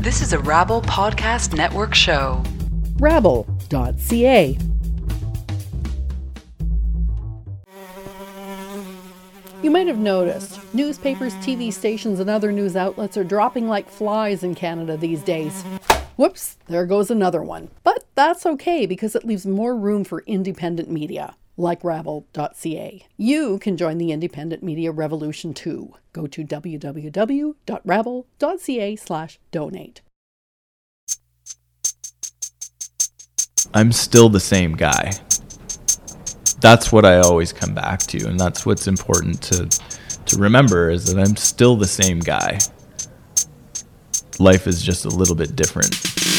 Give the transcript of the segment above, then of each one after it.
This is a Rabble Podcast Network show. Rabble.ca. You might have noticed, newspapers, TV stations, and other news outlets are dropping like flies in Canada these days. Whoops, there goes another one. But that's okay because it leaves more room for independent media, like Rabble.ca. You can join the independent media revolution too. Go to www.rabble.ca/donate. I'm still the same guy. That's what I always come back to, and that's what's important to remember, is that I'm still the same guy. Life is just a little bit different.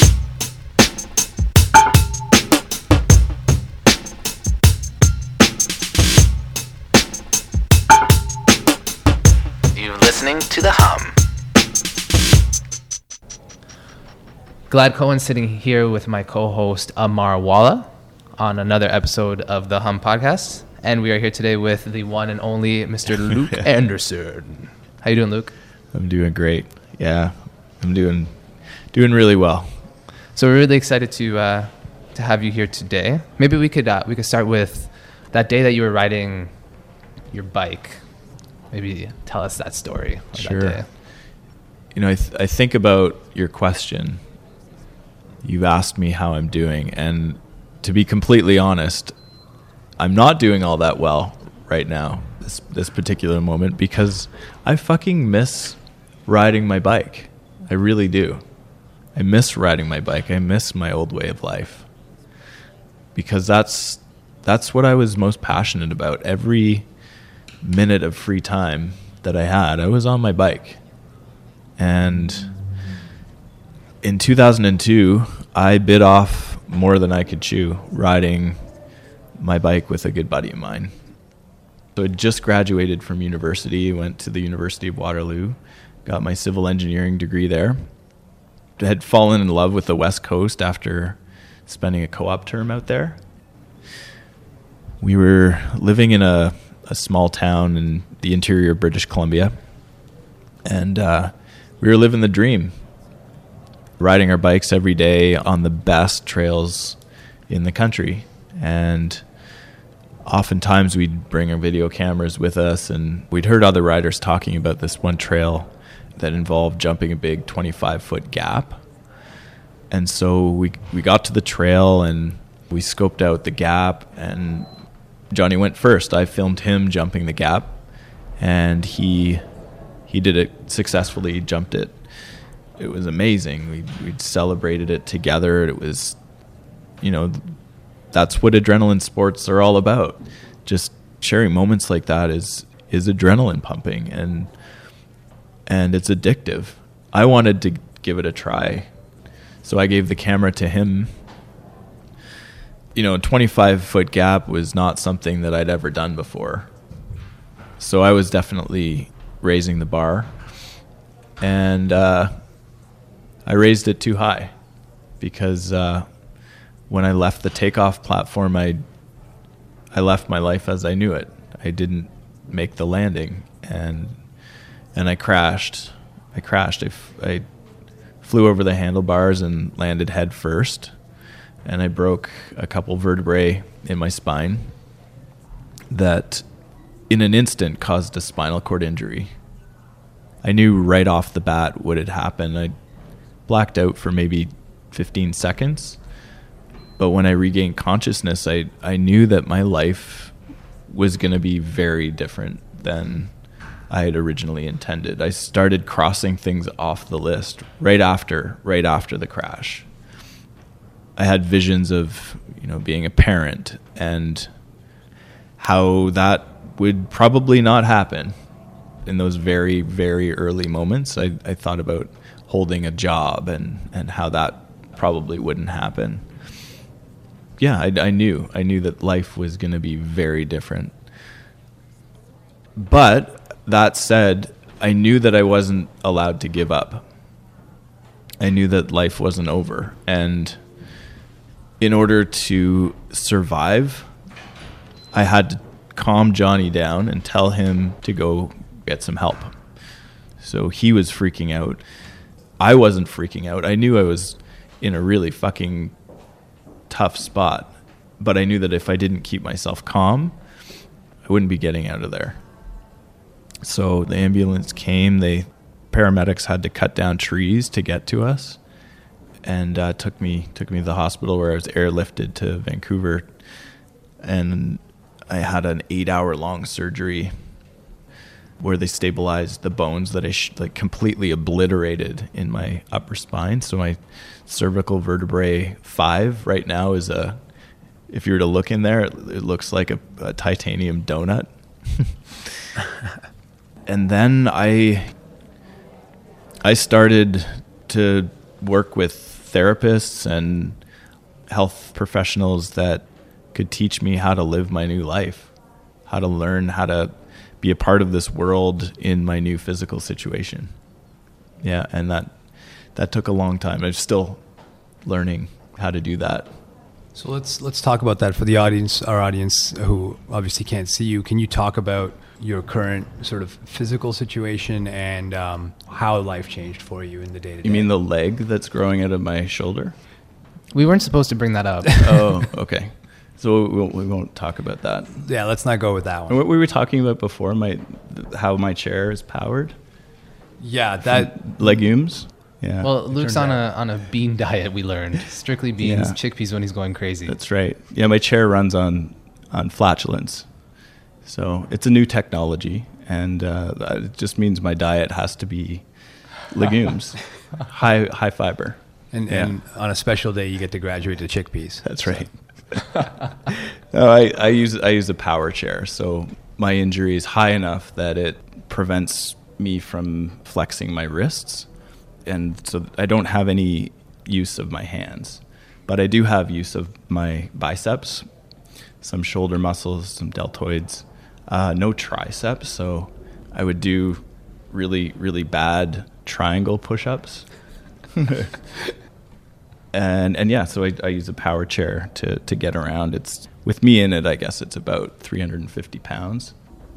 You're listening to The Hum. Glad Cohen sitting here with my co-host Amar Walla on another episode of the Hum podcast, and we are here today with the one and only Mr. Luke Anderson. How you doing, Luke? I'm doing great. Yeah, I'm doing really well. So we're really excited to have you here today. Maybe we could start with that day that you were riding your bike. Maybe tell us that story. Sure. That day. You know, I think about your question. You've asked me how I'm doing, and to be completely honest, I'm not doing all that well right now, this particular moment, because I fucking miss riding my bike. I really do. I miss riding my bike. I miss my old way of life, because that's what I was most passionate about. Every minute of free time that I had, I was on my bike. And in 2002, I bit off more than I could chew riding my bike with a good buddy of mine. So I just graduated from university, went to the University of Waterloo, got my civil engineering degree there. I had fallen in love with the West Coast after spending a co-op term out there. We were living in a small town in the interior of British Columbia, and we were living the dream, riding our bikes every day on the best trails in the country. And oftentimes we'd bring our video cameras with us, and we'd heard other riders talking about this one trail that involved jumping a big 25-foot gap. And so we got to the trail and we scoped out the gap, and Johnny went first. I filmed him jumping the gap, and he did it successfully. He jumped it. It was amazing. We'd celebrated it together. It was, you know, that's what adrenaline sports are all about. Just sharing moments like that is adrenaline pumping, and it's addictive. I wanted to give it a try, so I gave the camera to him. You know, a 25-foot gap was not something that I'd ever done before, so I was definitely raising the bar, and I raised it too high, because when I left the takeoff platform, I left my life as I knew it. I didn't make the landing, and I crashed. I flew over the handlebars and landed head first, and I broke a couple vertebrae in my spine that in an instant caused a spinal cord injury. I knew right off the bat what had happened. I blacked out for maybe 15 seconds. But when I regained consciousness, I knew that my life was going to be very different than I had originally intended. I started crossing things off the list right after the crash. I had visions of, you know, being a parent and how that would probably not happen. In those very, very early moments, I thought about holding a job and how that probably wouldn't happen. Yeah, I knew that life was going to be very different. But that said, I knew that I wasn't allowed to give up. I knew that life wasn't over. And in order to survive, I had to calm Johnny down and tell him to go get some help. So he was freaking out. I wasn't freaking out. I knew I was in a really fucking tough spot, but I knew that if I didn't keep myself calm, I wouldn't be getting out of there. So the ambulance came. Paramedics had to cut down trees to get to us, and took me to the hospital, where I was airlifted to Vancouver, and I had an 8-hour-long surgery where they stabilized the bones that I completely obliterated in my upper spine. So my cervical vertebrae 5 right now is if you were to look in there, it looks like a titanium donut. And then I started to work with therapists and health professionals that could teach me how to live my new life, how to learn how to be a part of this world in my new physical situation. Yeah, and that took a long time. I'm still learning how to do that. So let's talk about that for the audience, our audience who obviously can't see you. Can you talk about your current sort of physical situation and how life changed for you in the day-to-day? You mean the leg that's growing out of my shoulder? We weren't supposed to bring that up. Oh, okay. So we won't talk about that. Yeah, let's not go with that one. And what we were talking about before, how my chair is powered? Yeah, that legumes. Yeah. Well, Luke's on a bean diet, we learned. Strictly beans, chickpeas when he's going crazy. That's right. Yeah, my chair runs on flatulence. So it's a new technology, and it just means my diet has to be legumes, high fiber. And on a special day, you get to graduate to chickpeas. That's right. No, I use a power chair, so my injury is high enough that it prevents me from flexing my wrists, and so I don't have any use of my hands, but I do have use of my biceps, some shoulder muscles, some deltoids, no triceps, so I would do really, really bad triangle push-ups. And yeah, so I use a power chair to get around. It's with me in it, I guess it's about 350 pounds.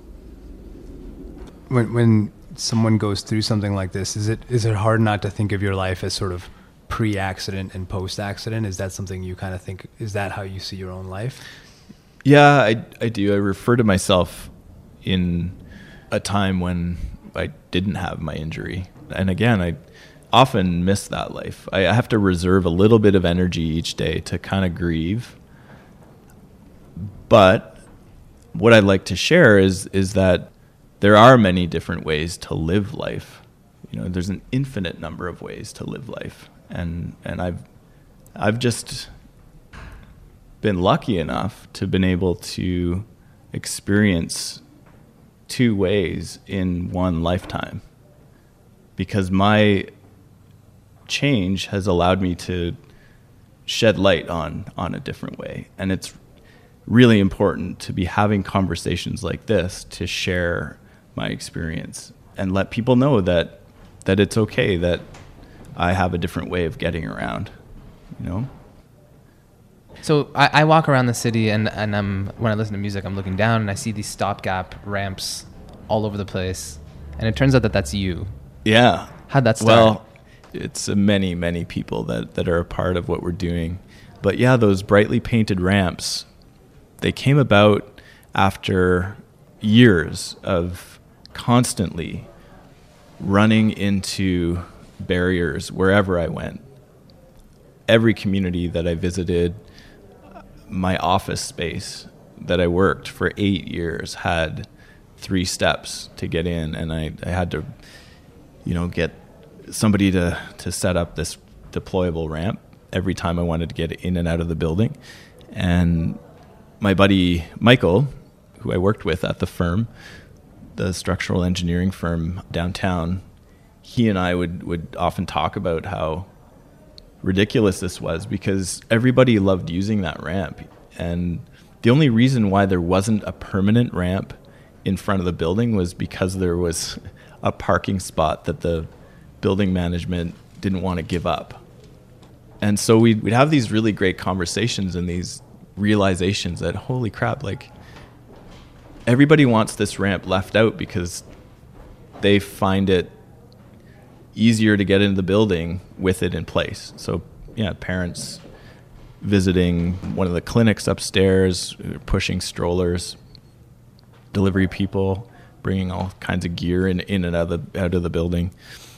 When someone goes through something like this, is it hard not to think of your life as sort of pre-accident and post-accident? Is that something you kind of think, is that how you see your own life? Yeah, I do. I refer to myself in a time when I didn't have my injury. And again, I often miss that life. I have to reserve a little bit of energy each day to kind of grieve. But what I'd like to share is that there are many different ways to live life. You know, there's an infinite number of ways to live life. And I've just been lucky enough to been able to experience 2 ways in one lifetime, because my change has allowed me to shed light on a different way. And it's really important to be having conversations like this to share my experience and let people know that it's okay that I have a different way of getting around, you know? So I walk around the city and when I listen to music, I'm looking down and I see these stopgap ramps all over the place. And it turns out that that's you. Yeah. How'd that start? Well, it's many, many people that are a part of what we're doing. But yeah, those brightly painted ramps, they came about after years of constantly running into barriers wherever I went. Every community that I visited, my office space that I worked for 8 years had 3 steps to get in, and I had to, get somebody to set up this deployable ramp every time I wanted to get in and out of the building. And my buddy Michael, who I worked with at the firm, the structural engineering firm downtown, he and I would often talk about how ridiculous this was, because everybody loved using that ramp. And the only reason why there wasn't a permanent ramp in front of the building was because there was a parking spot that the building management didn't want to give up. And so we'd have these really great conversations and these realizations that, holy crap, like, everybody wants this ramp left out because they find it easier to get into the building with it in place. So yeah, parents visiting one of the clinics upstairs, pushing strollers, delivery people bringing all kinds of gear in and out of the building.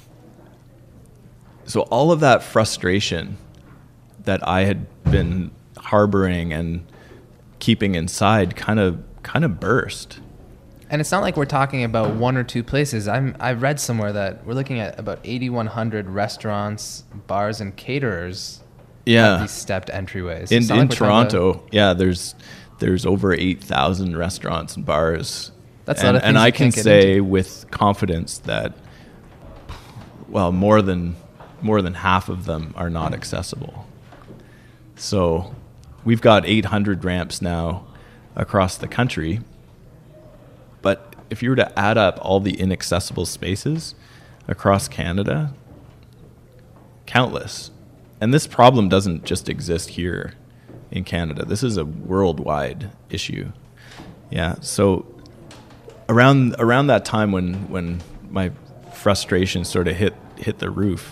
So all of that frustration that I had been harboring and keeping inside kind of burst. And it's not like we're talking about one or two places. I read somewhere that we're looking at about 8,100 restaurants, bars, and caterers. At these stepped entryways. In Toronto, there's over 8,000 restaurants and bars. That's a lot of things. And I can say with confidence that, well, more than half of them are not accessible. So we've got 800 ramps now across the country. But if you were to add up all the inaccessible spaces across Canada, countless. And this problem doesn't just exist here in Canada. This is a worldwide issue. Yeah. So around that time when my frustration sort of hit the roof,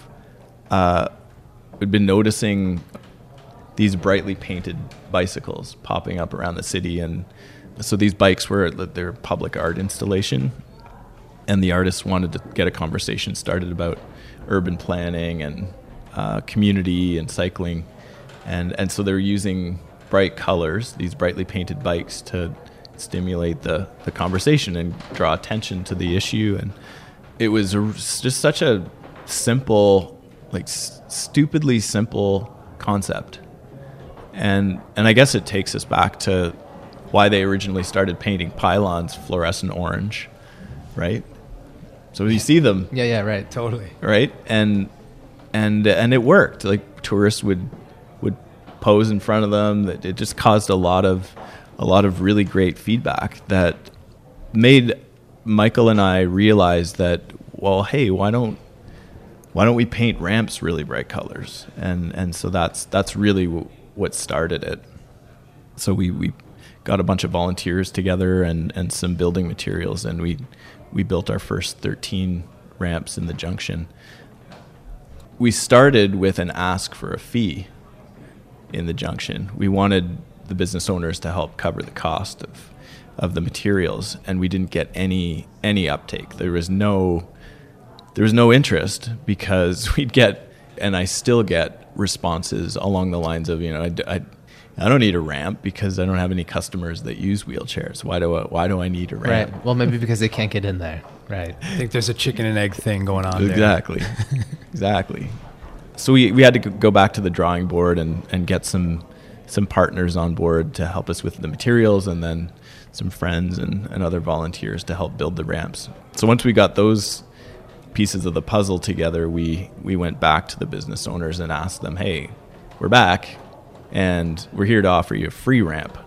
we'd been noticing these brightly painted bicycles popping up around the city. And so these bikes were their public art installation. And the artists wanted to get a conversation started about urban planning and community and cycling, and so they're using bright colors, these brightly painted bikes, to stimulate the conversation and draw attention to the issue. And it was just such a simple, like stupidly simple concept. And I guess it takes us back to why they originally started painting pylons fluorescent orange, right? So you see them. Yeah, right. Totally. Right? And it worked. Like tourists would pose in front of them. It just caused a lot of really great feedback that made Michael and I realize that, well, hey, why don't we paint ramps really bright colors? And so that's really what started it. So we got a bunch of volunteers together and some building materials, and we built our first 13 ramps in the junction. We started with an ask for a fee in the junction. We wanted the business owners to help cover the cost of the materials, and we didn't get any uptake. There was no interest, because we'd get, and I still get, responses along the lines of, I don't need a ramp because I don't have any customers that use wheelchairs. Why do I need a ramp? Right. Well, maybe because they can't get in there. Right. I think there's a chicken and egg thing going on Exactly. there. Exactly. So we had to go back to the drawing board and get some partners on board to help us with the materials, and then some friends and other volunteers to help build the ramps. So once we got those pieces of the puzzle together, we went back to the business owners and asked them, hey, we're back and we're here to offer you a free ramp.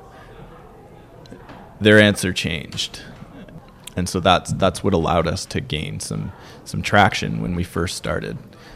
Their answer changed. And so that's what allowed us to gain some traction when we first started.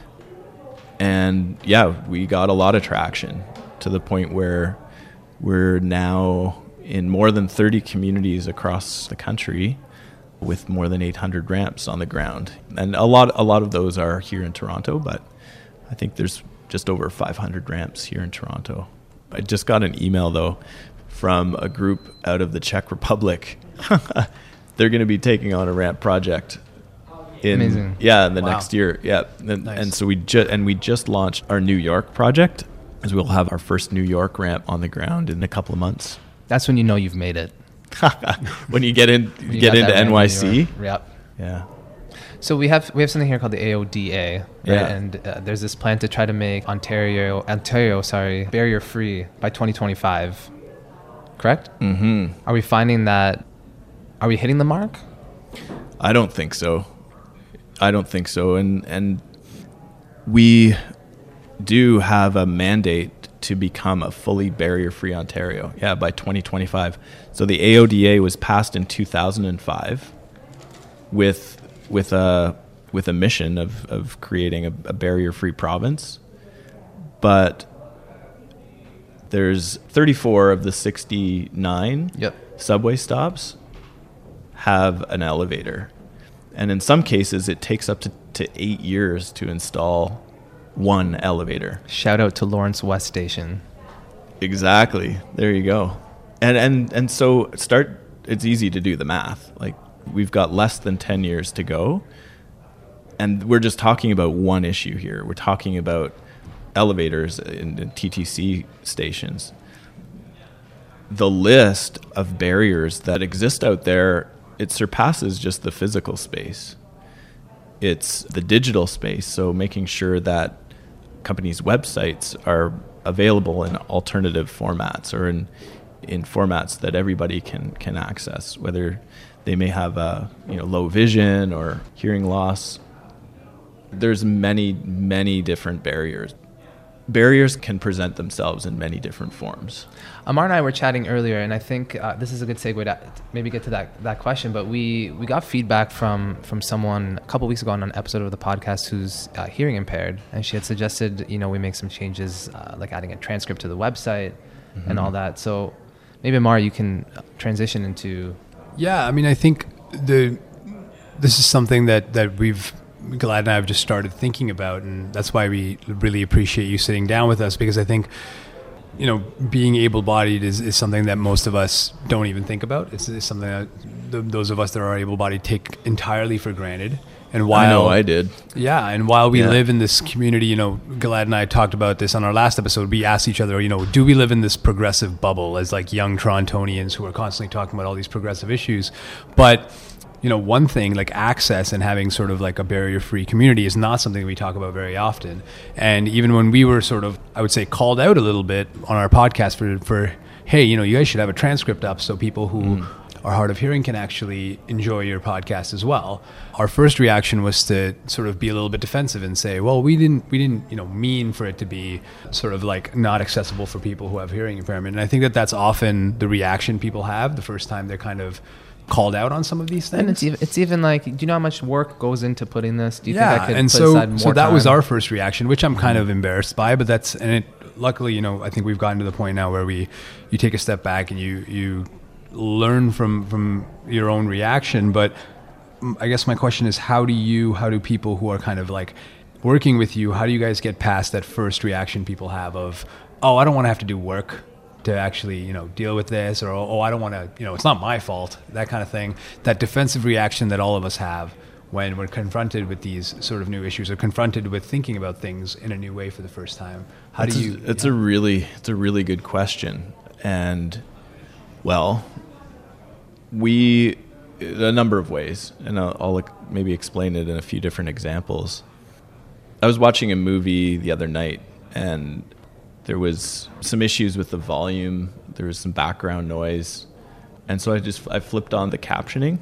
And yeah, we got a lot of traction to the point where we're now in more than 30 communities across the country with more than 800 ramps on the ground. And a lot of those are here in Toronto, but I think there's just over 500 ramps here in Toronto. I just got an email, though, from a group out of the Czech Republic. They're going to be taking on a ramp project in the next year. Yeah. Nice. And so we just launched our New York project, as we'll have our first New York ramp on the ground in a couple of months. That's when you know you've made it. When you get into NYC. Yep. Yeah. So we have something here called the AODA, right? Yeah. And there's this plan to try to make Ontario, barrier free by 2025. Correct? Mm-hmm. Are we finding that? Are we hitting the mark? I don't think so. And we do have a mandate to become a fully barrier-free Ontario. Yeah, by 2025. So the AODA was passed in 2005 with a mission of creating a barrier-free province. But there's 34 of the 69 subway stops have an elevator. And in some cases, it takes up to 8 years to install one elevator. Shout out to Lawrence West Station. Exactly. There you go. And so it's easy to do the math. Like, we've got less than 10 years to go. And we're just talking about one issue here. We're talking about elevators in TTC stations. The list of barriers that exist out there, it surpasses just the physical space. It's the digital space. So making sure that companies' websites are available in alternative formats, or in formats that everybody can access, whether they may have low vision or hearing loss. There's many different barriers. Barriers can present themselves in many different forms. Amar and I were chatting earlier, and I think this is a good segue to maybe get to that question. But we got feedback from someone a couple weeks ago on an episode of the podcast who's hearing impaired, and she had suggested we make some changes, like adding a transcript to the website and all that. So maybe Amar, you can transition into. Yeah, I mean, I think this is something that Gilad and I have just started thinking about, and that's why we really appreciate you sitting down with us, because I think, being able-bodied is something that most of us don't even think about. It's something that those of us that are able-bodied take entirely for granted. And while I know I did. Yeah, and while we live in this community, Gilad and I talked about this on our last episode. We asked each other, do we live in this progressive bubble as like young Torontonians who are constantly talking about all these progressive issues? But one thing like access and having sort of like a barrier-free community is not something we talk about very often. And even when we were sort of, I would say, called out a little bit on our podcast for hey, you guys should have a transcript up so people who are hard of hearing can actually enjoy your podcast as well. Our first reaction was to sort of be a little bit defensive and say, well, we didn't mean for it to be sort of like not accessible for people who have hearing impairment. And I think that that's often the reaction people have the first time they're kind of called out on some of these things. And it's even like, do you know how much work goes into putting this? Do you think I could and put aside more so that time? Was our first reaction, which I'm kind of embarrassed by, but luckily, I think we've gotten to the point now where you take a step back and you learn from your own reaction. But I guess my question is, how do people who are kind of like working with you, how do you guys get past that first reaction people have of, oh, I don't want to have to do work to actually, deal with this, or, oh, I don't want to, it's not my fault, that kind of thing. That defensive reaction that all of us have when we're confronted with these sort of new issues, or confronted with thinking about things in a new way for the first time. It's a really good question. And well, a number of ways, and I'll maybe explain it in a few different examples. I was watching a movie the other night, and there was some issues with the volume. There was some background noise. And so I flipped on the captioning.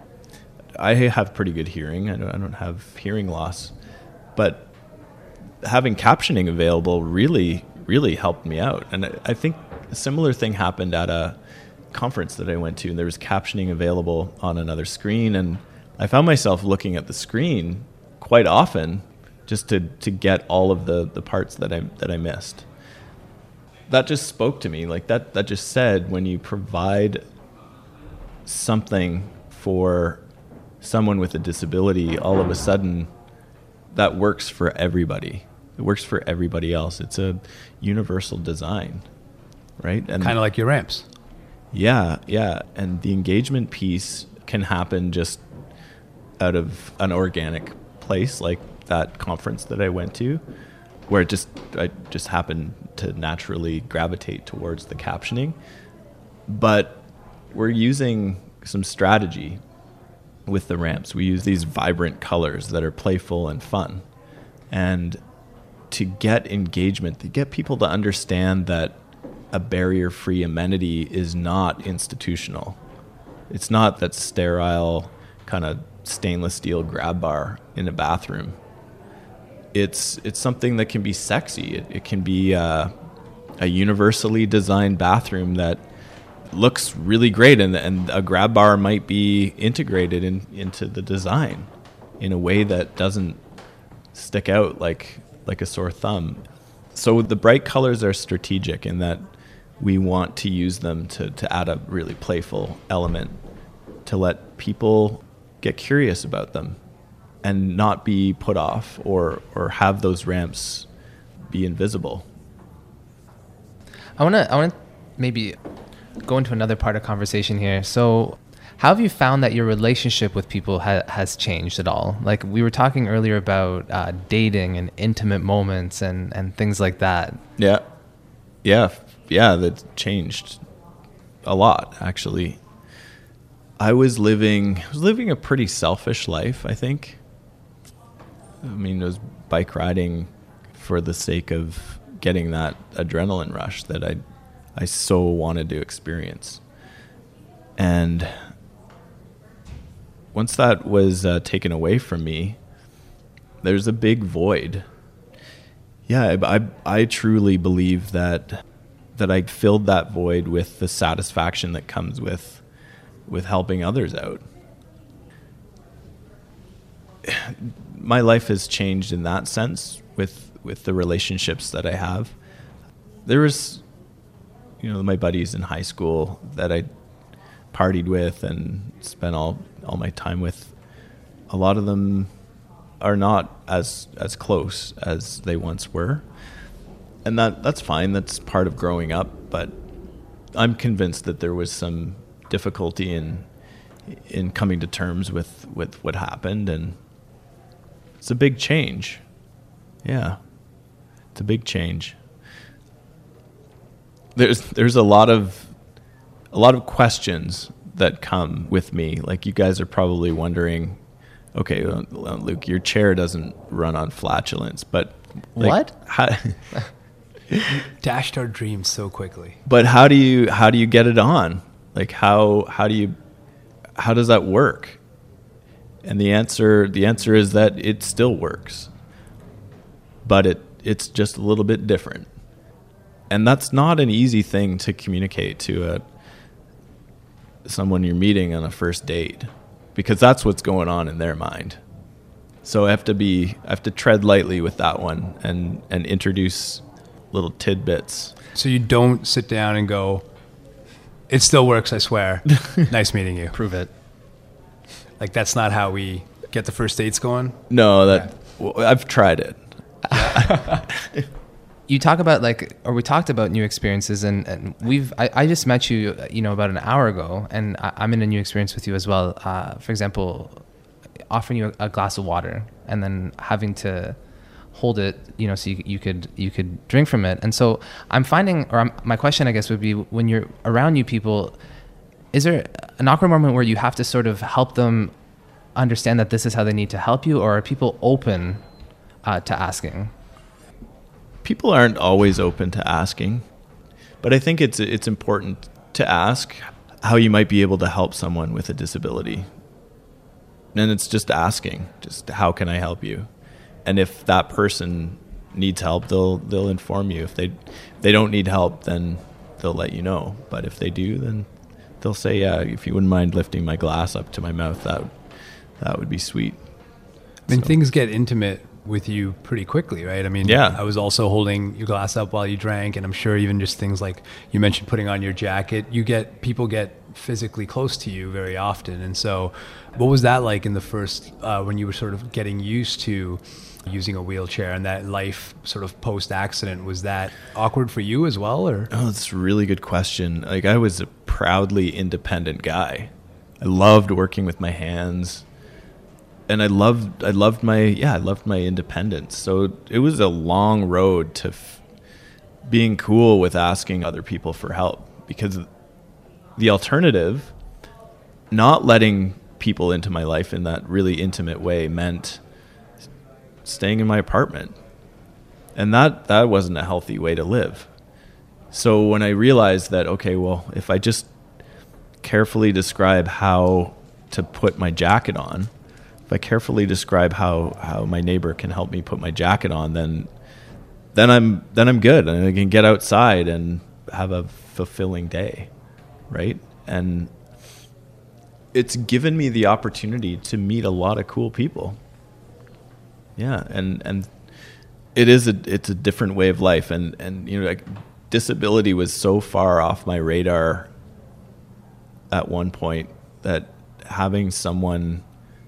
I have pretty good hearing. I don't have hearing loss. But having captioning available really, really helped me out. And I think a similar thing happened at a conference that I went to, and there was captioning available on another screen. And I found myself looking at the screen quite often just to get all of the parts that I missed. That just spoke to me. Like that just said, when you provide something for someone with a disability, all of a sudden that works for everybody. It works for everybody else. It's a universal design, right? And kind of like your ramps. Yeah. And the engagement piece can happen just out of an organic place, like that conference that I went to, where I just happened to naturally gravitate towards the captioning. But we're using some strategy with the ramps. We use these vibrant colors that are playful and fun. And to get engagement, to get people to understand that a barrier-free amenity is not institutional. It's not that sterile kind of stainless steel grab bar in a bathroom. It's something that can be sexy. It can be a universally designed bathroom that looks really great, and a grab bar might be integrated into the design in a way that doesn't stick out like a sore thumb. So the bright colors are strategic in that we want to use them to add a really playful element, to let people get curious about them and not be put off or have those ramps be invisible. I want to maybe go into another part of conversation here. So how have you found that your relationship with people has changed at all? Like we were talking earlier about dating and intimate moments and things like that. Yeah, that changed a lot, actually. I was living a pretty selfish life, I think. I mean, it was bike riding for the sake of getting that adrenaline rush that I so wanted to experience. And once that was taken away from me, there's a big void. Yeah, I truly believe that I filled that void with the satisfaction that comes with helping others out. My life has changed in that sense with the relationships that I have. There was, my buddies in high school that I partied with and spent all my time with. A lot of them are not as close as they once were. And that's fine. That's part of growing up. But I'm convinced that there was some difficulty in coming to terms with what happened, and it's a big change. Yeah, it's a big change. There's a lot of questions that come with me. Like you guys are probably wondering, okay, well, Luke, your chair doesn't run on flatulence, but what? Dashed our dreams so quickly. But how do you get it on? Like how does that work? And the answer is that it still works, but it's just a little bit different. And that's not an easy thing to communicate to someone you're meeting on a first date, because that's what's going on in their mind. So I have to tread lightly with that one and introduce little tidbits. So you don't sit down and go, "It still works, I swear. Nice meeting you. Prove it." Like that's not how we get the first dates going? No, I've tried it. You talk about we talked about new experiences, and I just met you, about an hour ago, and I'm in a new experience with you as well. For example, offering you a glass of water and then having to hold it, so you could drink from it. And so I'm finding, my question, I guess, would be, when you're around new people, is there an awkward moment where you have to sort of help them understand that this is how they need to help you, or are people open to asking? People aren't always open to asking, but I think it's important to ask how you might be able to help someone with a disability. And it's just asking, just how can I help you? And if that person needs help, they'll inform you. If they don't need help, then they'll let you know. But if they do, then they'll say, yeah, if you wouldn't mind lifting my glass up to my mouth, that would be sweet. I mean, things get intimate with you pretty quickly, right? I mean, yeah. I was also holding your glass up while you drank, and I'm sure even just things like you mentioned putting on your jacket, people get physically close to you very often. And so what was that like in the first, when you were sort of getting used to using a wheelchair and that life sort of post-accident? Was that awkward for you as well, or? Oh, that's a really good question. Like, I was a proudly independent guy. I loved working with my hands. And I loved my independence. So it was a long road to being cool with asking other people for help, because the alternative, not letting people into my life in that really intimate way, meant staying in my apartment. And that wasn't a healthy way to live. So when I realized that, okay, well, if I just carefully describe how to put my jacket on, if I carefully describe how my neighbor can help me put my jacket on, then I'm good, and I can get outside and have a fulfilling day, right? And it's given me the opportunity to meet a lot of cool people. Yeah, and it's a different way of life, and like, disability was so far off my radar at one point that having someone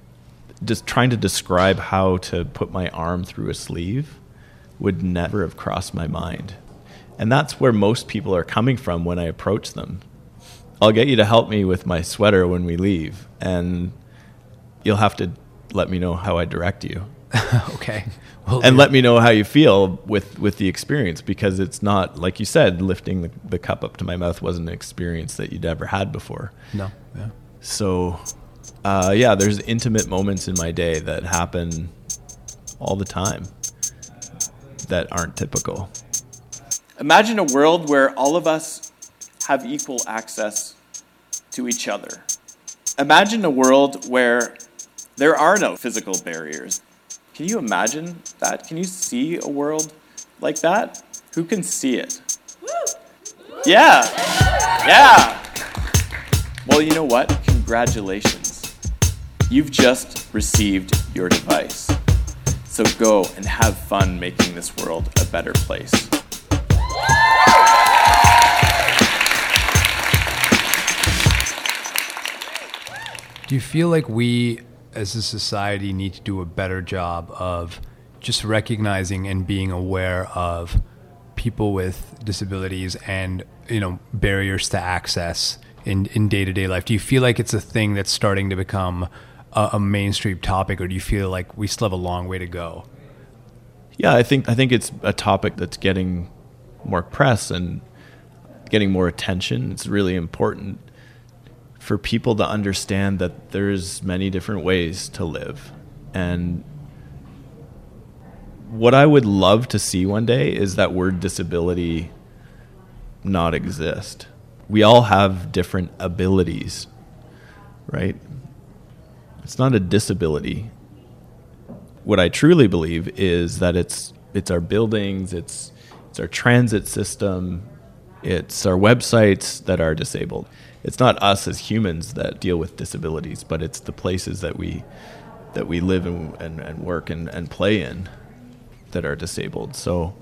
just trying to describe how to put my arm through a sleeve would never have crossed my mind. And that's where most people are coming from when I approach them. I'll get you to help me with my sweater when we leave, and you'll have to let me know how I direct you. Okay. And let me know how you feel with the experience, because it's not, like you said, lifting the cup up to my mouth wasn't an experience that you'd ever had before. No. Yeah. So, there's intimate moments in my day that happen all the time that aren't typical. Imagine a world where all of us have equal access to each other. Imagine a world where there are no physical barriers. Can you imagine that? Can you see a world like that? Who can see it? Yeah. Yeah. Well, you know what? Congratulations. You've just received your device. So go and have fun making this world a better place. Do you feel like we as a society need to do a better job of just recognizing and being aware of people with disabilities and, barriers to access in day-to-day life? Do you feel like it's a thing that's starting to become a mainstream topic, or do you feel like we still have a long way to go? Yeah, I think it's a topic that's getting more press and getting more attention. It's really important for people to understand that there's many different ways to live. And what I would love to see one day is that word disability not exist. We all have different abilities, right? It's not a disability. What I truly believe is that it's our buildings, it's our transit system, it's our websites that are disabled. It's not us as humans that deal with disabilities, but it's the places that we live and work and play in that are disabled. So,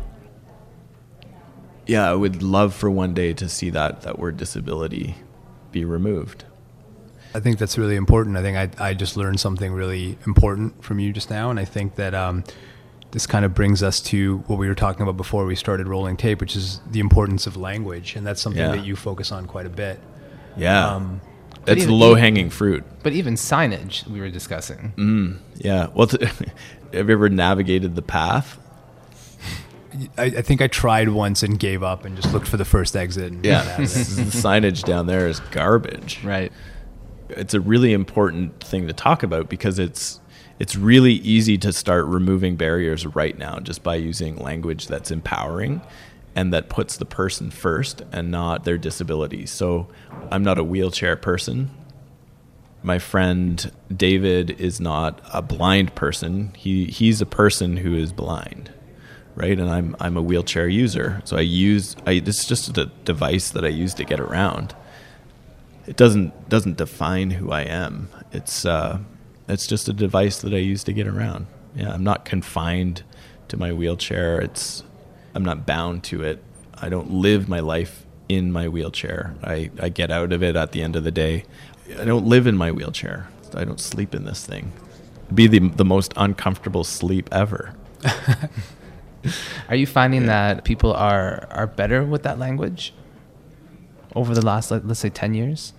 yeah, I would love for one day to see that word disability be removed. I think that's really important. I think I just learned something really important from you just now, and I think that this kind of brings us to what we were talking about before we started rolling tape, which is the importance of language, and that's something that you focus on quite a bit. Yeah, it's low-hanging fruit. But even signage we were discussing. Yeah. Well, have you ever navigated the path? I think I tried once and gave up and just looked for the first exit. And Yeah, the signage down there is garbage. Right. It's a really important thing to talk about because it's really easy to start removing barriers right now just by using language that's empowering and that puts the person first and not their disability. So I'm not a wheelchair person. My friend David is not a blind person. He's a person who is blind, right? And I'm a wheelchair user. So this is just a device that I use to get around. It doesn't define who I am. It's just a device that I use to get around. Yeah, I'm not confined to my wheelchair. I'm not bound to it. I don't live my life in my wheelchair. I get out of it at the end of the day. I don't live in my wheelchair. I don't sleep in this thing. It'd be the most uncomfortable sleep ever. Are you finding that people are better with that language over the last, let's say, 10 years?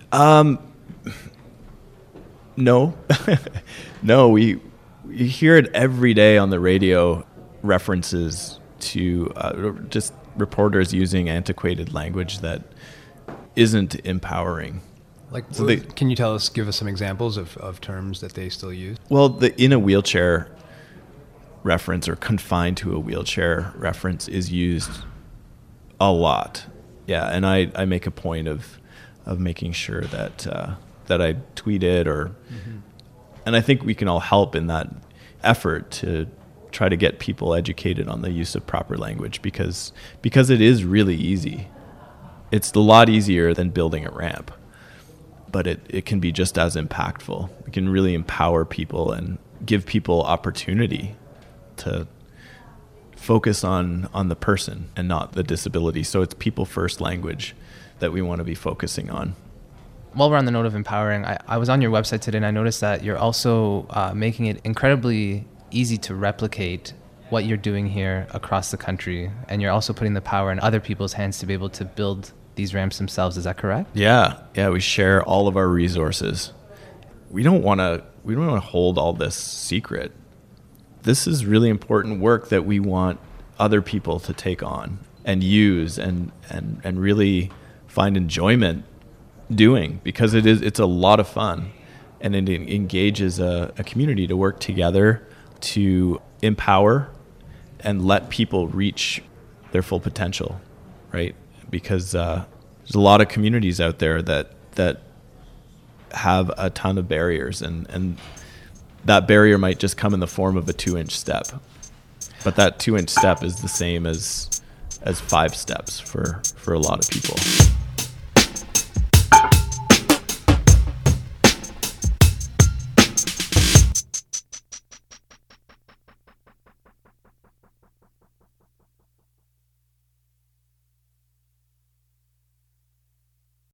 No. No, we hear it every day on the radio, references to just reporters using antiquated language that isn't empowering. Can you give us some examples of terms that they still use? Well, the in a wheelchair reference or confined to a wheelchair reference is used a lot. Yeah, and I make a point of making sure that I tweet it and I think we can all help in that effort to try to get people educated on the use of proper language because it is really easy. It's a lot easier than building a ramp, but it can be just as impactful. It can really empower people and give people opportunity to focus on the person and not the disability. So it's people first language that we want to be focusing on. while we're on the note of empowering, I was on your website today and I noticed that you're also making it incredibly easy to replicate what you're doing here across the country. And you're also putting the power in other people's hands to be able to build these ramps themselves. Is that correct? Yeah. We share all of our resources. We don't want to hold all this secret. This is really important work that we want other people to take on and use and really find enjoyment doing, because it's a lot of fun, and it engages a community to work together to empower and let people reach their full potential, right? Because there's a lot of communities out there that have a ton of barriers, and that barrier might just come in the form of a 2-inch step, but that 2-inch step is the same as 5 steps for a lot of people.